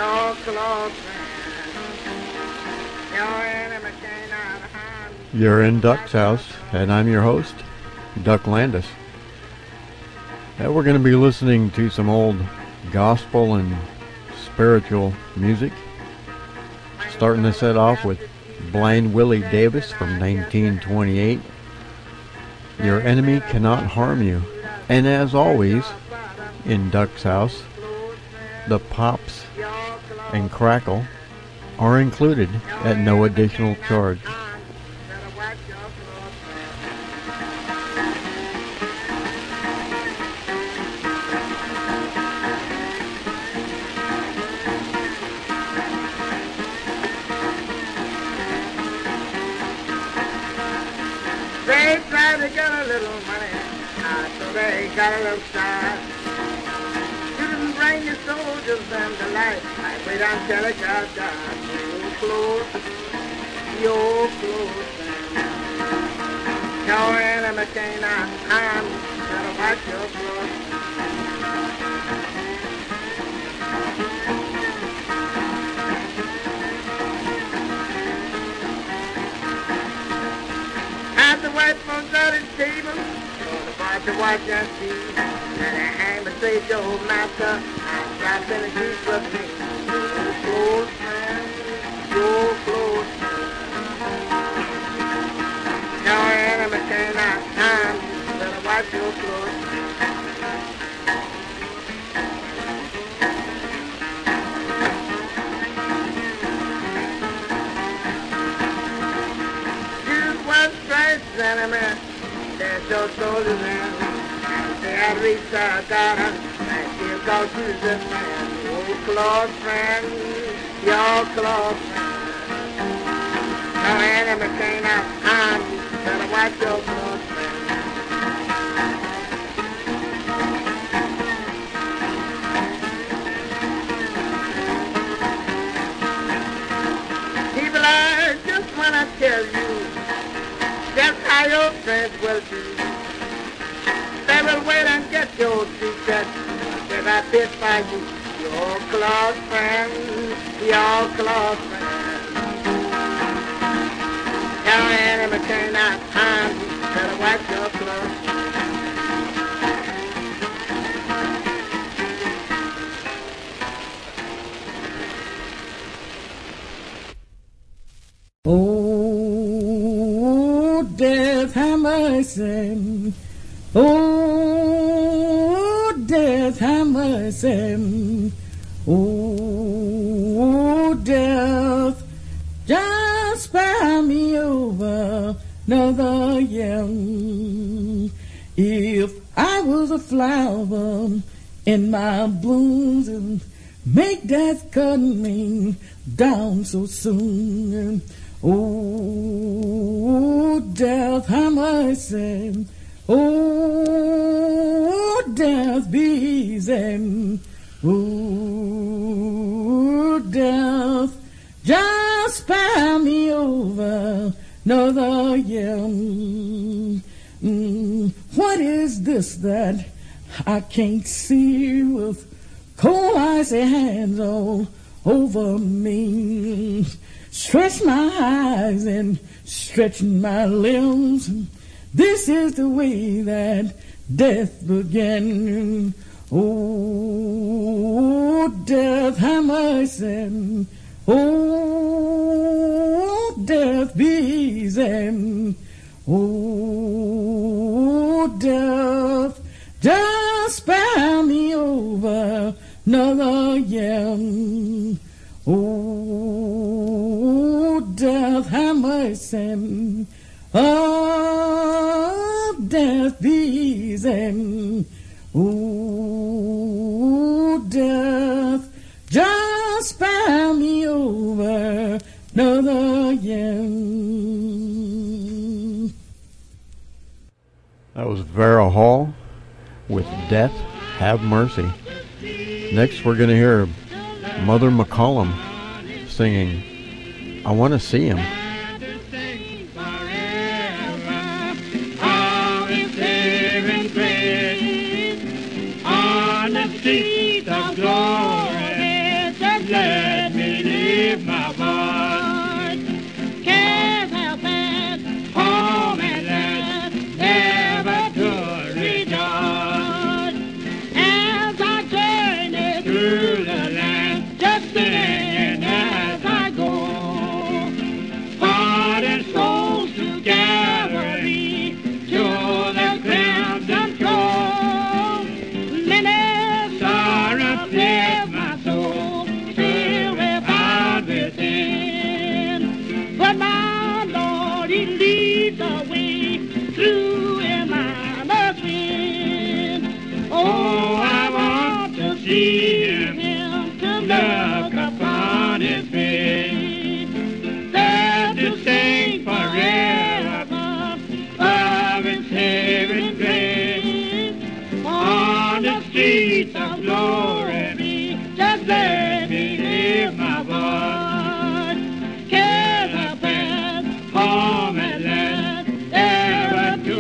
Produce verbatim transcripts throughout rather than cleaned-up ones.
your close friend. Your enemy cannot harm you. You're in Duck's house, and I'm your host, Duck Landis. And we're going to be listening to some old gospel and spiritual music. Starting the set off with Blind Willie Davis from nineteen twenty-eight. Your enemy cannot harm you. And as always, in Duck's house, the pops and crackle are included at no additional charge. They try to get a little money, uh, so they got a little start. You didn't bring your soldiers and the light, like wait until it got dark. You're close, you're close. Your enemy cannot harm you, better watch your clothes. The white folks at his table, about to watch and see. And I aim and say, Joe, master, I'm trapped in a deep ravine. You're close, man, you're close. Your enemy cannot harm you, better watch your clothes. Enemy, there's your soldiers in. They had reached our daughter, and she'll go to the man. Your close friend, your close friend. No enemy cannot harm you, better watch your close friend. People are just when I tell you just how your friends will do. They will wait and get your secret if I bid by you. Your close friend, your close friend. Your enemy cannot harm you, better watch your clothes. Oh, death, have mercy. Oh, death, have mercy. Oh, death, just spare me over another year. If I was a flower in my blooms, and make death cut me down so soon. Oh, death, have mercy. Oh, death, be easy. Oh, death, just spare me over another year. Mm, what is this that I can't see with cold icy hands all over me? Stretch my eyes and stretch my limbs. This is the way that death began. Oh, death, have mercy. Oh, death, be easy. Oh, death, just spare me over another year. Oh, death, have mercy. Oh, death, be easy. Oh, death, just spare me over another year. That was Vera Hall with Death, Have Mercy. Next we're going to hear Mother McCollum singing I Want to See Him. On the street of glory, the hear my voice. Cares have passed, home at last, never to rejoice. As I journey through the land, just singing as I go, heart and souls together me to the crimson throne. Many sorrows fill my soul, still without within. But my Lord, He leads the way through Emmaus wind. Oh, I want to see Him, to look upon His face, there to sing forever of His saving grace. On the streets of glory, just let me hear my voice. Cares have passed, home at last, ever to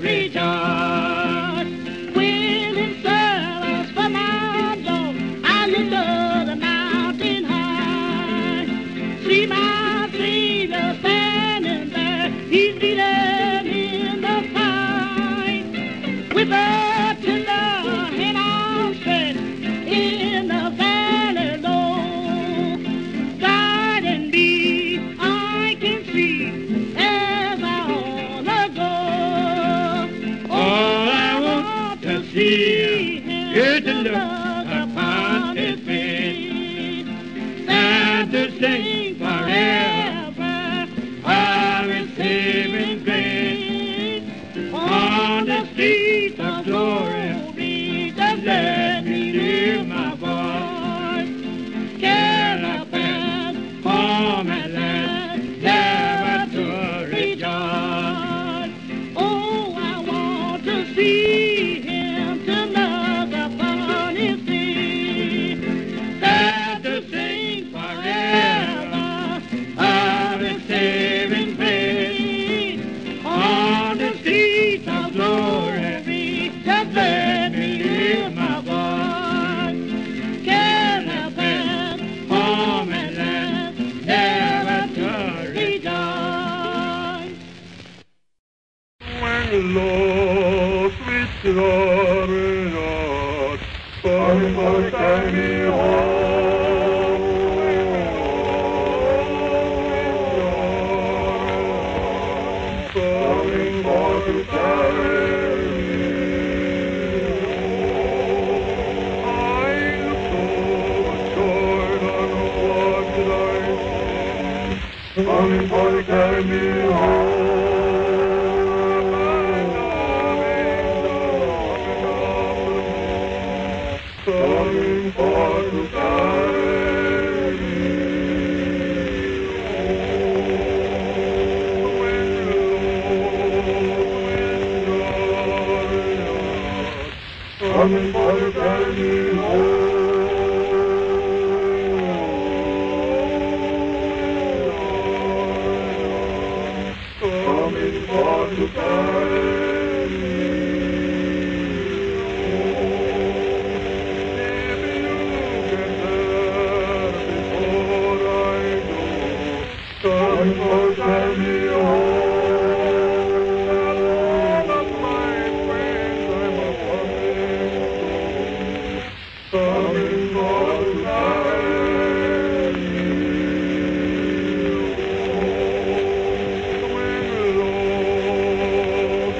rejoice. Willing service for my Lord, I lift up the mountain high. See my Savior standing there, He's leading in the fight. With a tender hand outstretched in the valley low, guiding me, I can see as I wanna go. All I want to see is to look upon His face, and to sing forever of His saving grace. On the streets of glory, just let me hear my voice. Care have passed, home at last, never to rejoice. Oh, I want to see Him, to look upon His face, and to sing forever of His saving grace. On the streets of glory, just let me hear my voice. Care have passed, home at last, never to rejoice. When the Lord sweet Lord, coming for to carry me home, coming for to carry me home. I look so short on what did I see, coming for to carry me home. Coming for to carry me home. When the Lord is coming for to carry me home. Coming for to carry me coming for to carry me home. All of my friends I'm a coming, coming for to carry me home. When the Lord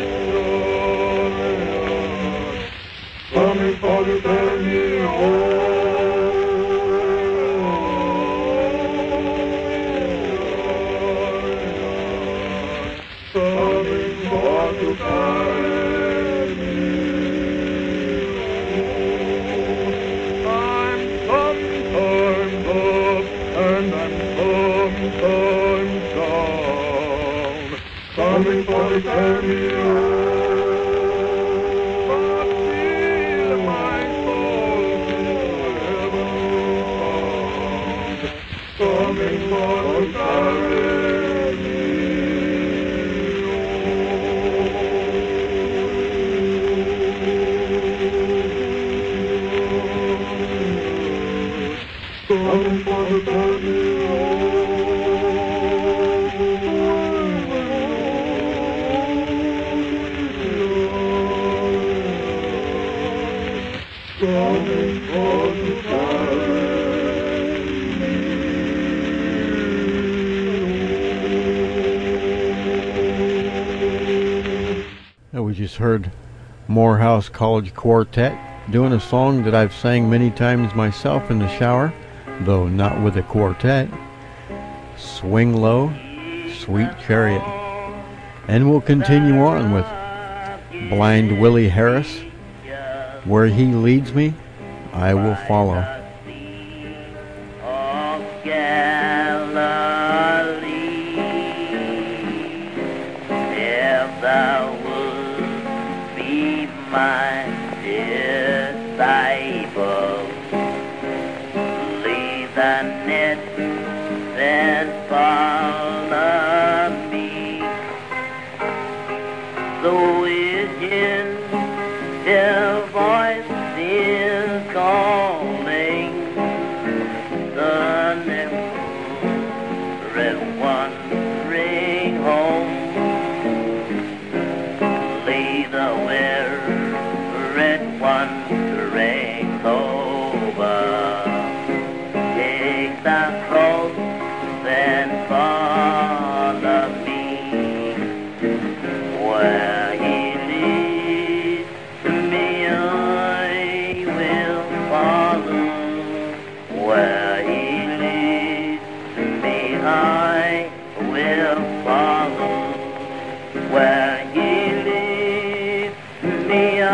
with glory coming for to carry me home. Coming for to carry me home. I'm sometimes up and I'm sometimes down, coming for to carry me home. But still my soul is heaven bound, coming for to carry me. coming for to turn me coming for to carry me. We just heard Morehouse College Quartet doing a song that I've sang many times myself in the shower, though not with a quartet. Swing Low, Sweet Chariot. And we'll continue on with Blind Willie Harris, Where He Leads Me, I Will Follow. My disciple, leave the net and follow me. So is in the voice is calling the red one ring home. Leave the where red one ring over. Take the cross and follow me. Where He leads me, I will follow. Where He leads me, I will follow. Where He leads me, I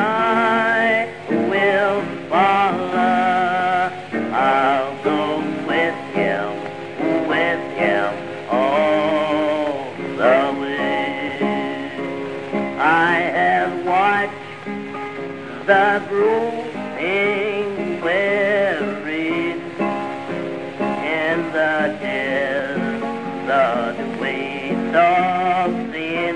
will follow. I'll go with Him, with Him all the way. I have watched the brooding wearied in the desert waste of sin.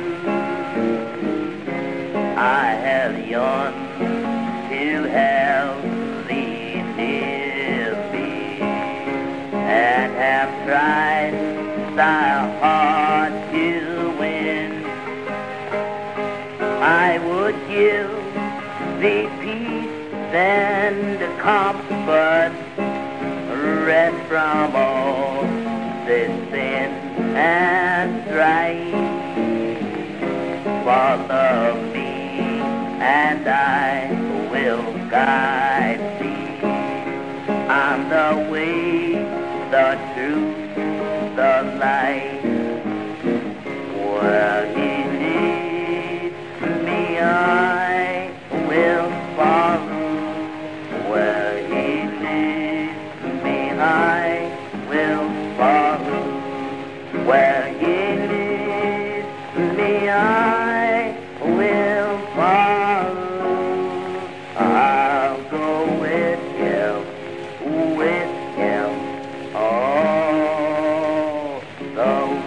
I have yearned to have Thee near me, and have tried Thy heart to win. I would give Thee peace and comfort, rest from all this sin and strife. Follow me, and I will guide thee. I'm the way, the truth, the light. Where He leads me, I will follow. Where He leads me, I will follow. Where He leads me, I will follow. I'll go with Him, with Him all the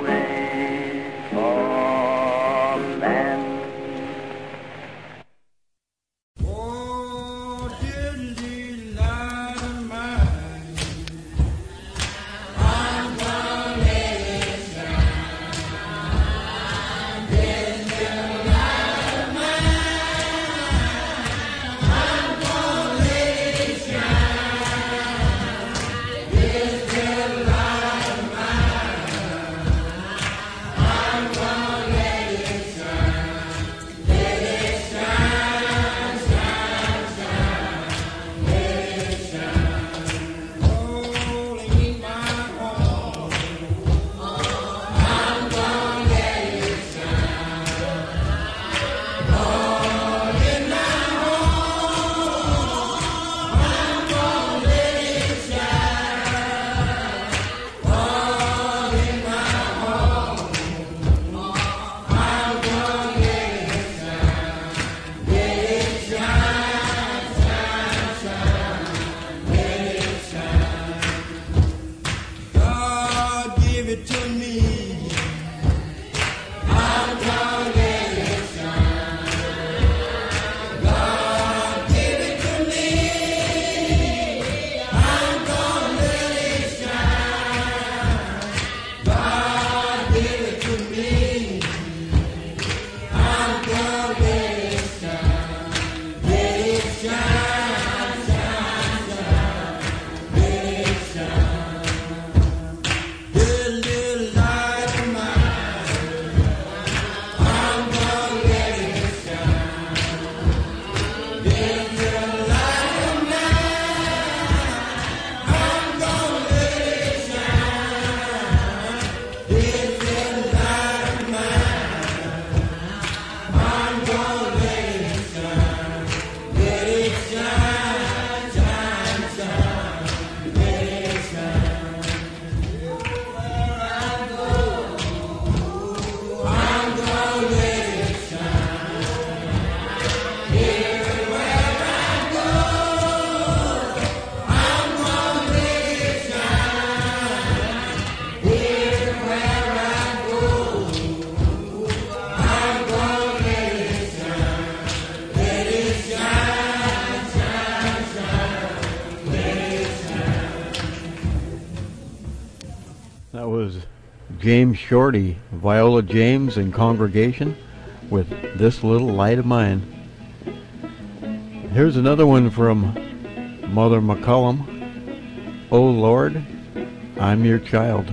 That was James Shorty, Viola James and Congregation with This Little Light of Mine. Here's another one from Mother McCullum. Oh Lord, I'm your child.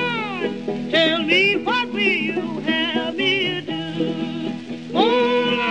Tell me what will you have me do? Oh,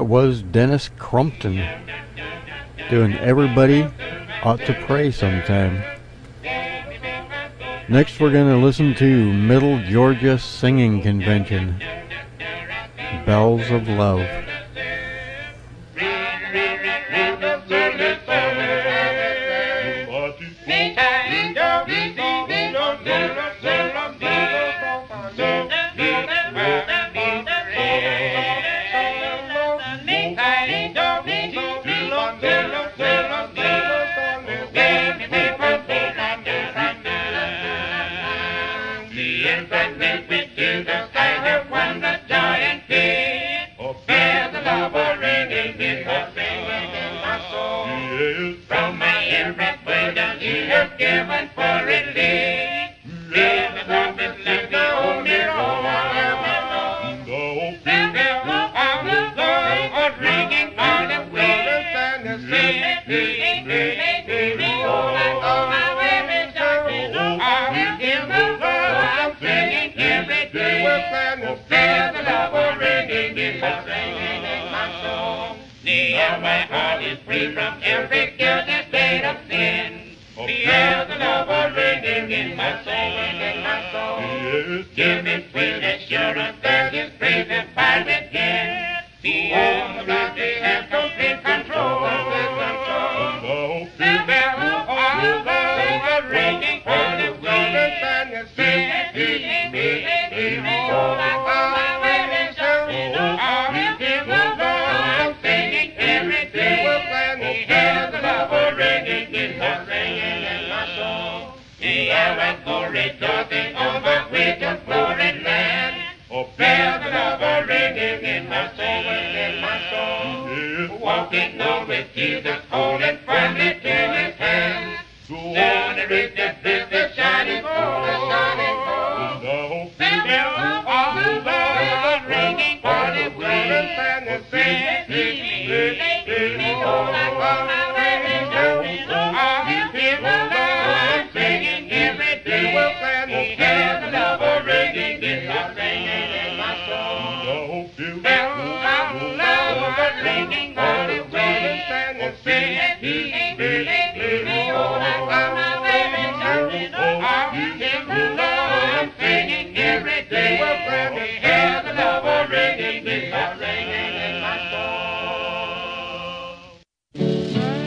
was Dennis Crumpton doing Everybody Ought to Pray Sometime. Next we're going to listen to Middle Georgia Singing Convention, Bells of Love. Given for relief, live the love is like the only road. The ringing for the wheels and the singing, singing, singing, all my women talking. I will give the love, singing every day. Feel the love ringing in my singing in my soul. Now my heart is free from every guilty state of sin. Feel the love ringing in my soul and in my soul. Give me sweet assurance that His praise and fight again. Feel the love they have complete control. Control. The bell of love ringing for the wheels and the singing, singing, singing, singing. All my women shouting, I will give the love, singing every day. Feel the love ringing in my singing in my soul. The hour go rejoicing over with the foreign land. Oh, feel the love ringing in my soul and in my soul. Walking on with Jesus, holding firmly to His hand. Go on to reach the bliss, shining gold, the shining gold. The bell of love ringing for the wheels and the singing, singing, singing. Oh, my women shouting, I will give the love, singing every day. Hear the love ringing in my singing in my soul. Bell of love ringing for the wheels and the singing, singing, singing. Oh, my women shouting, I will give the love, singing every day. Hear the love ringing in my singing in my soul.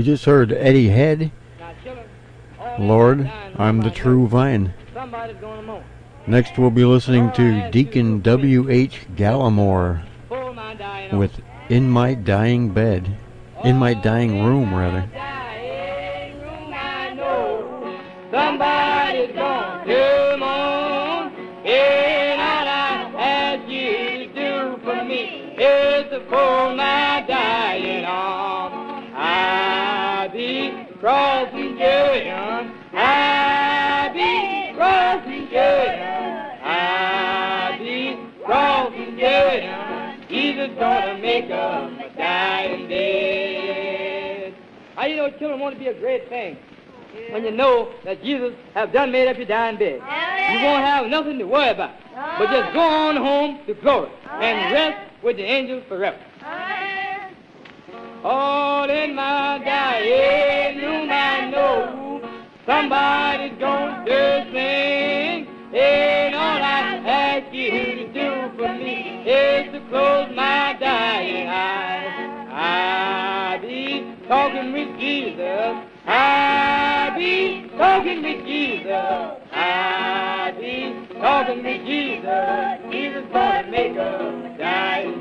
just heard Eddie Head, Now, children, all Lord, men dying, I'm the somebody true knows. vine. Somebody's going to mourn. Next we'll be listening to Deacon W H. Gallimore Pull my dying on. with In My Dying Bed. In My Dying Room, rather. Dying room, I know somebody's going to mourn. And all I ask you to do for me is to pull my dying on. I be crossing Jordan. I be crossing Jordan. I be crossing Jordan. Jesus gonna make up my dying bed. How you know children want to be a great thing? When you know that Jesus have done made up your dying bed. You won't have nothing to worry about. But just go on home to glory and rest with the angels forever. All in my dying room I know somebody's going to sing. And all I ask you to do for me is to close my dying eyes. I be talking with Jesus. I be talking with Jesus. I be talking with Jesus. Jesus gonna make a dying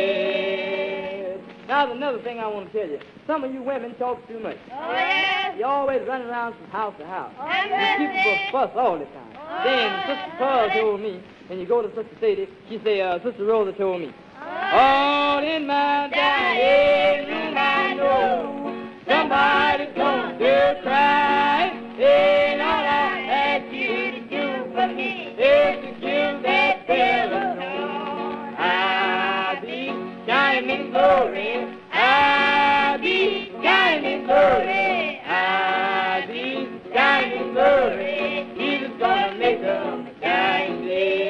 dead. Now there's another thing I want to tell you. Some of you women talk too much. Oh, yes. You always running around from house to house. Oh, You yes. people fuss all the time. Then Sister Pearl told me, and you go to Sister Sadie, she say, uh, Sister Rosa told me, all in my dying room I know somebody's going to cry. And all I ask you to do for me is to give that bell a tone. I be shining in glory. I be shining in glory. I be shining in glory. Jesus gonna make a dying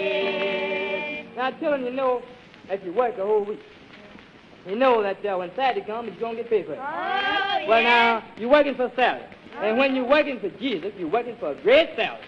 day. Now, children, you know that you work the whole week. You know that uh, when Saturday comes, you're going to get paid for it. Oh, Well, yes. now, you're working for salary. And when you're working for Jesus, you're working for a great salary.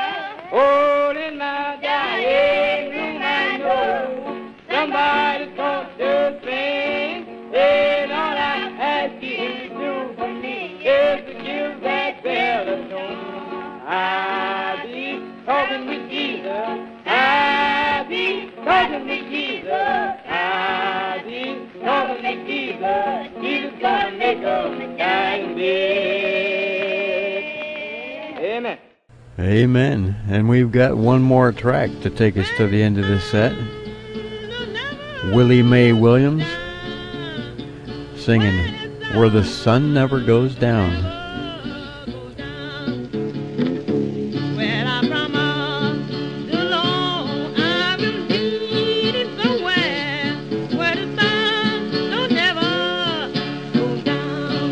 Oh, in my dying room, I know somebody's going to sing. And all I ask you to do for me is to give that bell a tone. I be talking with Jesus. I be talking with Jesus. I be talking with Jesus. Jesus gonna make a dying bed. Amen. Amen. And we've got one more track to take us to the end of this set. Willie Mae Williams singing Where the Sun Never Goes Down. Well, I promised the Lord I will lead him somewhere where the sun don't never go down.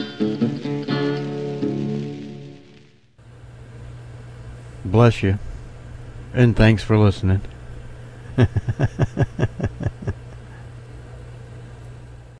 Bless you, and thanks for listening.